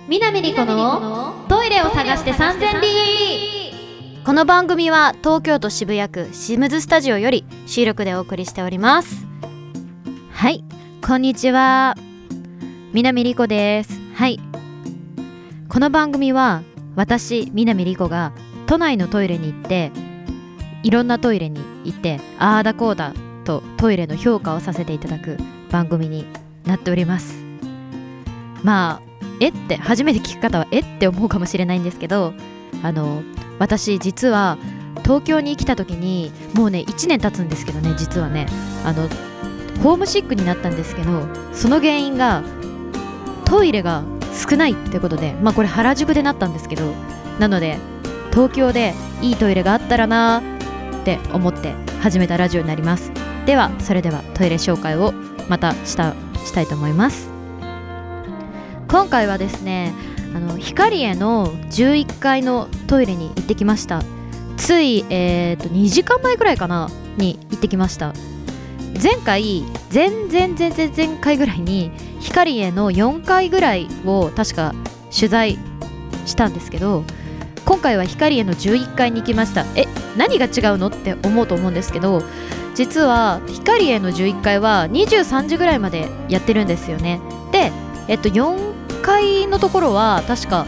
南理子のトイレを探して3000里。 この番組は東京都渋谷区シムズスタジオより収録でお送りしております。はい、こんにちは、南理子です。はい、この番組は私南理子が都内のトイレに行って、いろんなトイレに行ってあーだこーだとトイレの評価をさせていただく番組になっております。まあって初めて聞く方はって思うかもしれないんですけど、私実は東京に来た時にもうね1年経つんですけどね、実はねホームシックになったんですけど、その原因がトイレが少ないってことで、これ原宿でなったんですけど、なので東京でいいトイレがあったらなって思って始めたラジオになります。ではそれではトイレ紹介をまたしたいと思います。今回はですね、ヒカリエの11階のトイレに行ってきました。つい、2時間前くらいかなに行ってきました。前回ぐらいにヒカリエの4階ぐらいを確か取材したんですけど、今回はヒカリエの11階に行きました。何が違うのって思うと思うんですけど、実はヒカリエの11階は23時ぐらいまでやってるんですよね。で、4階のところは確か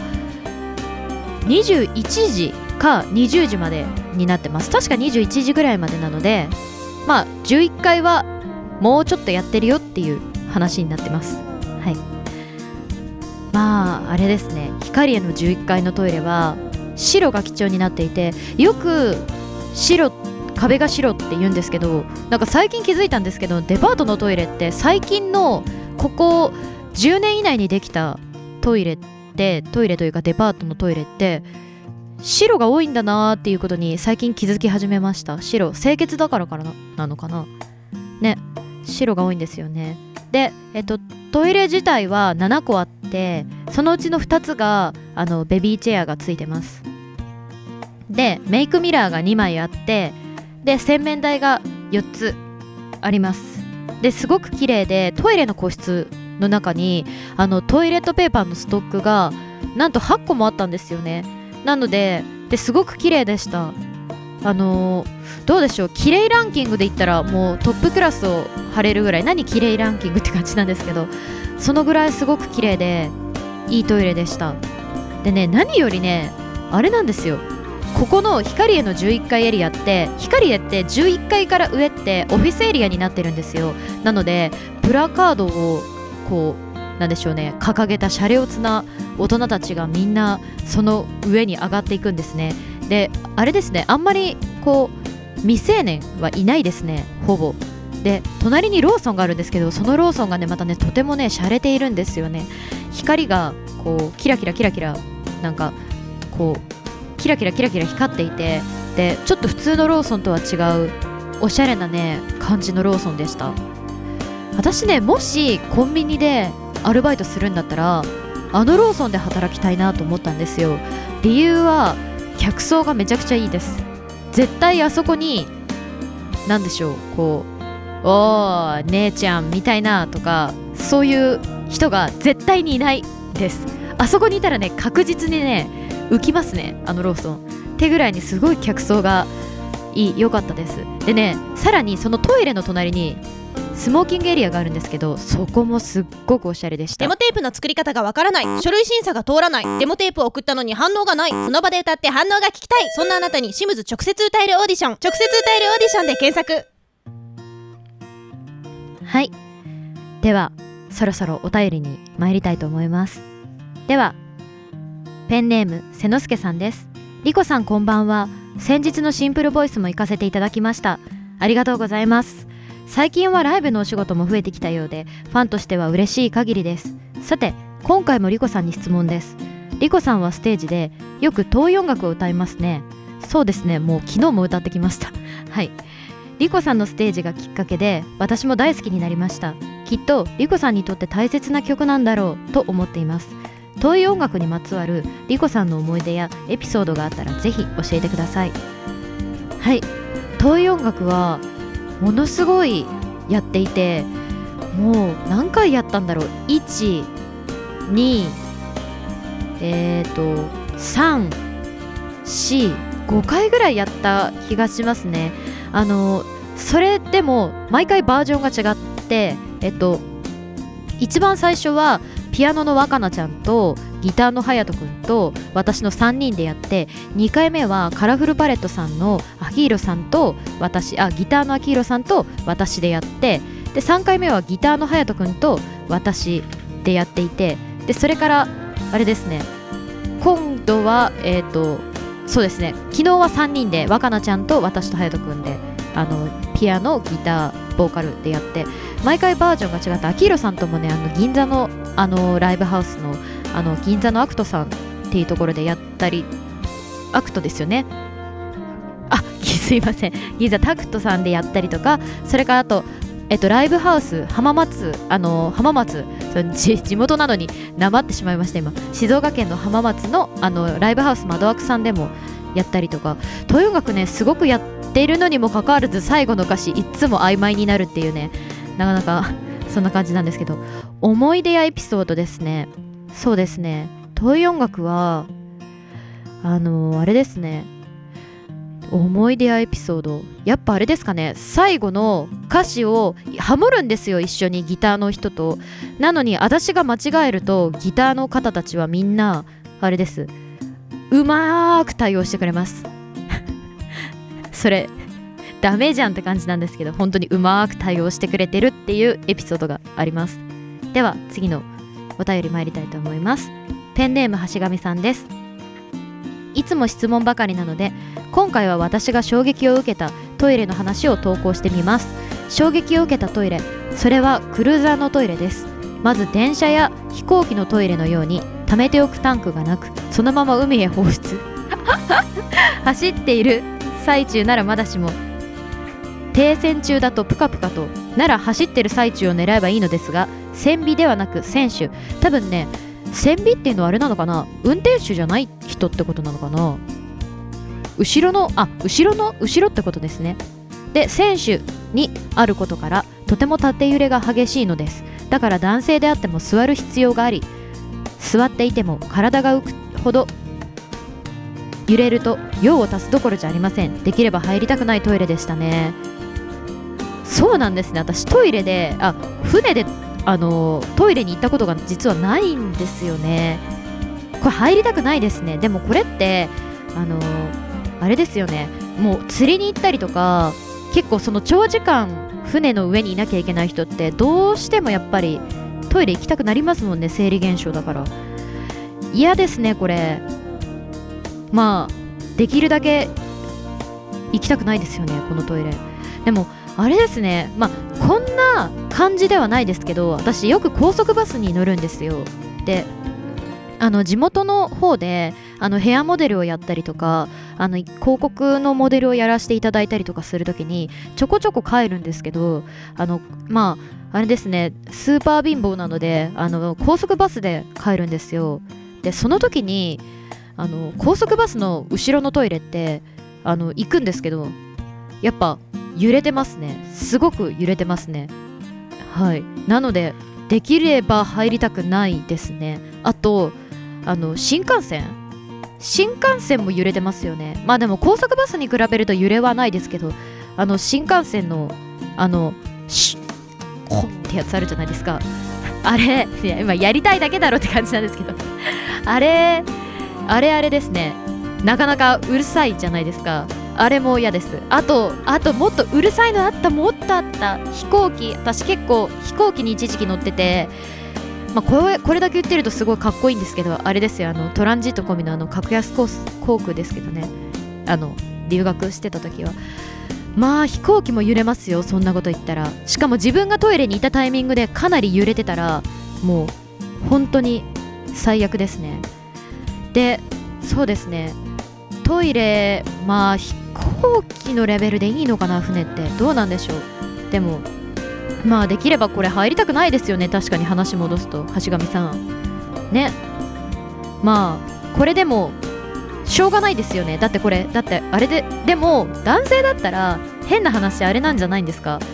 21時か20時までになってます。確か21時ぐらいまでなので、11階はもうちょっとやってるよっていう話になってます。はい、あれですね、ヒカリエの11階のトイレは白が基調になっていて、よく壁が白って言うんですけど、なんか最近気づいたんですけど、デパートのトイレって最近のここ10年以内にできたトイレというかデパートのトイレって白が多いんだなーっていうことに最近気づき始めました。清潔だからなのかなね、白が多いんですよね。で、トイレ自体は7個あって、そのうちの2つがベビーチェアがついてます。で、メイクミラーが2枚あって、で洗面台が4つあります。ですごく綺麗で、トイレの個室の中にトイレットペーパーのストックがなんと8個もあったんですよね。なのですごく綺麗でした。どうでしょう、綺麗ランキングで言ったらもうトップクラスを張れるぐらい、何綺麗ランキングって感じなんですけど、そのぐらいすごく綺麗でいいトイレでした。でね、何よりね、あれなんですよ、ここのヒカリエの11階エリアって、ヒカリエって11階から上ってオフィスエリアになってるんですよ。なのでプラカードをなんでしょうね、掲げたシャレオツな大人たちがみんなその上に上がっていくんですね。で、あれですね、あんまり未成年はいないですね、ほぼ。で、隣にローソンがあるんですけど、そのローソンがねまたねとてもね洒落ているんですよね。光がキラキラなんかキラキラ光っていて、でちょっと普通のローソンとは違うおしゃれなね感じのローソンでした。私ね、もしコンビニでアルバイトするんだったらローソンで働きたいなと思ったんですよ。理由は客層がめちゃくちゃいいです。絶対あそこになんでしょう、おー姉ちゃんみたいなとか、そういう人が絶対にいないです。あそこにいたらね確実にね浮きますね、ローソンってぐらいにすごい客層が良かったです。でね、さらにそのトイレの隣にスモーキングエリアがあるんですけど、そこもすっごくおしゃれでした。 デモテープの作り方がわからない、書類審査が通らない、デモテープを送ったのに反応がない、その場で歌って反応が聞きたい、そんなあなたにシムズ直接歌えるオーディションで検索。 はい、ではそろそろお便りに参りたいと思います。ではペンネーム瀬之助さんです。リコさんこんばんは。先日のシンプルボイスも行かせていただきました。ありがとうございます。最近はライブのお仕事も増えてきたようで、ファンとしては嬉しい限りです。さて、今回もリコさんに質問です。リコさんはステージでよく遠い音楽を歌いますね。そうですね、もう昨日も歌ってきましたはい、リコさんのステージがきっかけで私も大好きになりました。きっとリコさんにとって大切な曲なんだろうと思っています。遠い音楽にまつわるリコさんの思い出やエピソードがあったらぜひ教えてください。はい、遠い音楽はものすごいやっていて、もう何回やったんだろう、1、2、 3、4、5回ぐらいやった気がしますね。それでも毎回バージョンが違って、一番最初はピアノの若菜ちゃんとギターの隼人くんと私の3人でやって、2回目はカラフルパレットさんのアキーロさんと私、ギターのアキーロさんと私でやって、で3回目はギターの隼人くんと私でやっていて、でそれからあれですね、今度はそうですね、昨日は3人で若菜ちゃんと私と隼人くんでピアノ、ギター、ボーカルでやって、毎回バージョンが違って、アキーロさんともね銀座のライブハウスの銀座のアクトさんっていうところでやったり、アクトですよね、すいません、銀座タクトさんでやったりとか、それからあとライブハウス浜松、地元なのになまってしまいました。今静岡県の浜松のライブハウス窓枠さんでもやったりとか、東洋楽ねすごくやっているのにもかかわらず最後の歌詞いつも曖昧になるっていうね、なかなかそんな感じなんですけど、思い出やエピソードですね。そうですね、東洋楽はあれですね、思い出やエピソード、やっぱあれですかね、最後の歌詞をハモるんですよ、一緒にギターの人と。なのに私が間違えるとギターの方たちはみんなあれです、うまーく対応してくれますそれダメじゃんって感じなんですけど、本当にうまーく対応してくれてるっていうエピソードがあります。では次のお便り参りたいと思います。ペンネーム橋上さんです。いつも質問ばかりなので、今回は私が衝撃を受けたトイレの話を投稿してみます。衝撃を受けたトイレ、それはクルーザーのトイレです。まず電車や飛行機のトイレのように溜めておくタンクがなく、そのまま海へ放出走っている最中ならまだしも、停船中だとプカプカと、なら走ってる最中を狙えばいいのですが、船尾ではなく船首、多分ね船尾っていうのはあれなのかな、運転手じゃない人ってことなのかな、後ろってことですね。で船首にあることからとても縦揺れが激しいのです。だから男性であっても座る必要があり、座っていても体が浮くほど揺れると用を足すどころじゃありません。できれば入りたくないトイレでしたね。そうなんですね、私トイレで船でトイレに行ったことが実はないんですよね。これ入りたくないですね。でもこれってあれですよね、もう釣りに行ったりとか、結構その長時間船の上にいなきゃいけない人ってどうしてもやっぱりトイレ行きたくなりますもんね、生理現象だから。嫌ですねこれ。まあできるだけ行きたくないですよね、このトイレ。でもあれですね、こんな感じではないですけど、私よく高速バスに乗るんですよ。で地元の方でヘアモデルをやったりとか広告のモデルをやらせていただいたりとかするときにちょこちょこ帰るんですけど、あれですね、スーパー貧乏なので高速バスで帰るんですよ。でその時に高速バスの後ろのトイレって行くんですけど、やっぱ揺れてますね、すごく揺れてますね。はい、なのでできれば入りたくないですね。あと新幹線も揺れてますよね。でも高速バスに比べると揺れはないですけど、新幹線のシュッコッってやつあるじゃないですか。あれ今やりたいだけだろって感じなんですけどあれですね、なかなかうるさいじゃないですか。あれも嫌です。あともっとうるさいのあった。飛行機、私結構飛行機に一時期乗ってて、これだけ言ってるとすごいかっこいいんですけど、あれですよ、トランジット込みの格安航空ですけどね、留学してた時は飛行機も揺れますよ、そんなこと言ったら。しかも自分がトイレにいたタイミングでかなり揺れてたらもう本当に最悪ですね。でそうですね、トイレ飛行機のレベルでいいのかな、船ってどうなんでしょう。でもできればこれ入りたくないですよね。確かに話戻すと橋上さんね、これでもしょうがないですよね。だってあれでも男性だったら変な話あれなんじゃないんですか、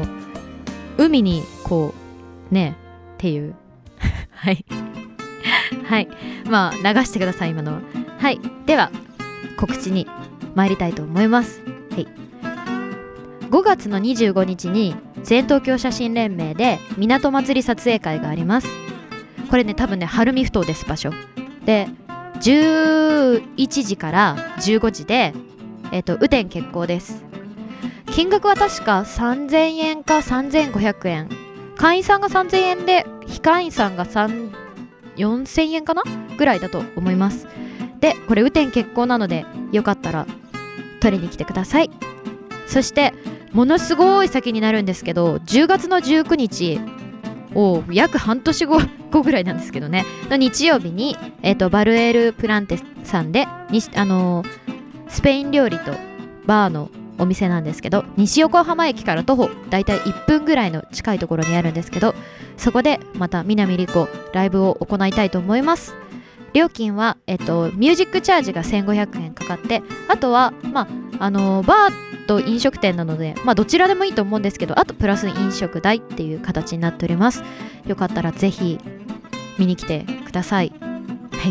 海にこうねっていうはいはい、まあ流してください今のは。はい、では告知に参りたいと思います。はい、5月の25日に全東京写真連盟で港祭り撮影会があります。これね、多分ね晴海ふ頭です。場所で11時から15時で雨天決行です。金額は確か3000円か3500円、会員さんが3000円で非会員さんが4000円かなぐらいだと思います。でこれ雨天決行なのでよかったら取りに来てください。そしてものすごい先になるんですけど、10月の19日約半年後ぐらいなんですけどねの日曜日に、バルエールプランテさんでスペイン料理とバーのお店なんですけど、西横浜駅から徒歩だいたい1分ぐらいの近いところにあるんですけど、そこでまた南莉子ライブを行いたいと思います。料金は、ミュージックチャージが1500円かかって、あとは、バーと飲食店なので、どちらでもいいと思うんですけど、あとプラス飲食代っていう形になっております。よかったらぜひ見に来てください。はい、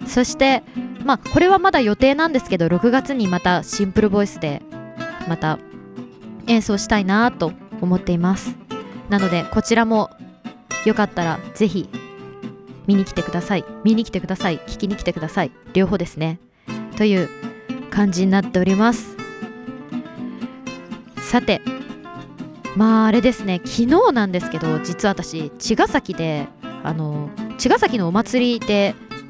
そしてこれはまだ予定なんですけど、6月にまたシンプルボイスでまた演奏したいなと思っています。なのでこちらもよかったらぜひ見に来てください。聞きに来てください。両方ですねという感じになっております。さてあれですね、昨日なんですけど、実は私茅ヶ崎で茅ヶ崎のお祭りで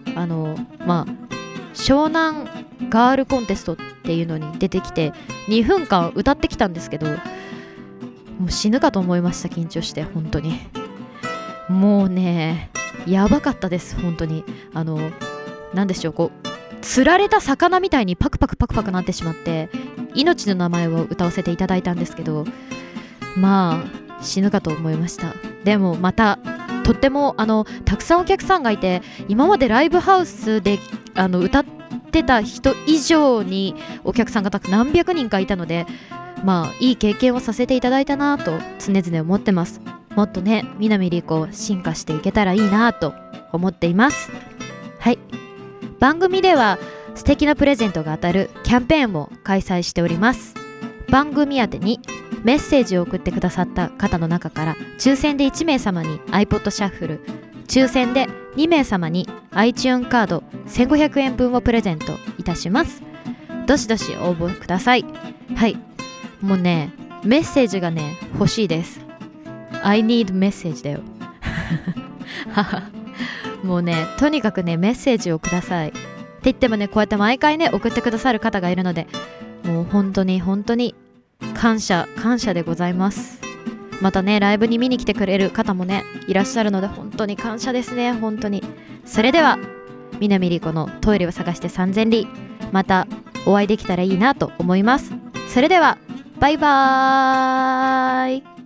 湘南ガールコンテストっていうのに出てきて2分間歌ってきたんですけど、もう死ぬかと思いました。緊張して、本当にもうねやばかったです。本当になんでしょう、釣られた魚みたいにパクパクなってしまって、命の名前を歌わせていただいたんですけど、死ぬかと思いました。でもまたとってもたくさんお客さんがいて、今までライブハウスで歌ってた人以上にお客さんが何百人かいたので、いい経験をさせていただいたなと常々思ってます。もっとね南莉子進化していけたらいいなと思っています。はい、番組では素敵なプレゼントが当たるキャンペーンも開催しております。番組宛てにメッセージを送ってくださった方の中から抽選で1名様に iPod シャッフル、抽選で2名様に iTunes カード1500円分をプレゼントいたします。どしどし応募ください。はい、もうねメッセージがね欲しいです。 I need メッセージだよもうねとにかくねメッセージをくださいって言ってもね、こうやって毎回ね送ってくださる方がいるので、もう本当に感謝でございます。またねライブに見に来てくれる方もねいらっしゃるので、本当に感謝ですね。本当に。それでは南莉子のトイレを探して3000里、またお会いできたらいいなと思います。それではバイバーイ。